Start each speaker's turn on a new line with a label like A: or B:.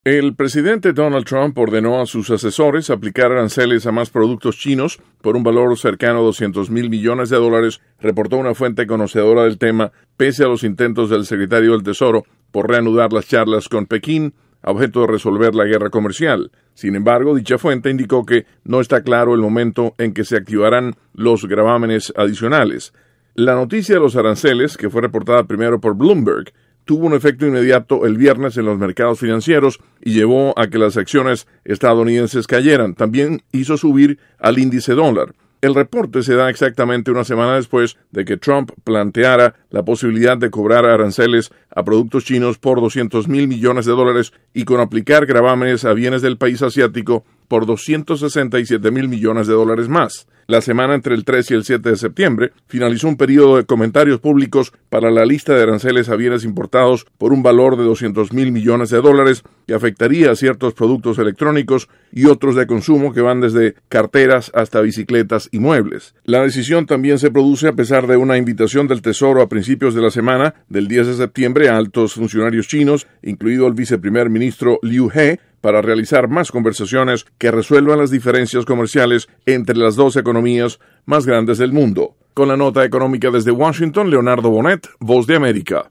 A: El presidente Donald Trump ordenó a sus asesores aplicar aranceles a más productos chinos por un valor cercano a $200 millones, reportó una fuente conocedora del tema, pese a los intentos del secretario del Tesoro por reanudar las charlas con Pekín a objeto de resolver la guerra comercial. Sin embargo, dicha fuente indicó que no está claro el momento en que se activarán los gravámenes adicionales. La noticia de los aranceles, que fue reportada primero por Bloomberg, tuvo un efecto inmediato el viernes en los mercados financieros y llevó a que las acciones estadounidenses cayeran. También hizo subir al índice dólar. El reporte se da exactamente una semana después de que Trump planteara la posibilidad de cobrar aranceles a productos chinos por $200 millones y con aplicar gravámenes a bienes del país asiático por $267 millones más. La semana entre el 3 y el 7 de septiembre finalizó un periodo de comentarios públicos para la lista de aranceles a bienes importados por un valor de $200 millones que afectaría a ciertos productos electrónicos y otros de consumo que van desde carteras hasta bicicletas y muebles. La decisión también se produce a pesar de una invitación del Tesoro a principios de la semana del 10 de septiembre a altos funcionarios chinos, incluido el viceprimer ministro Liu He, para realizar más conversaciones que resuelvan las diferencias comerciales entre las dos economías más grandes del mundo. Con la nota económica desde Washington, Leonardo Bonet, Voz de América.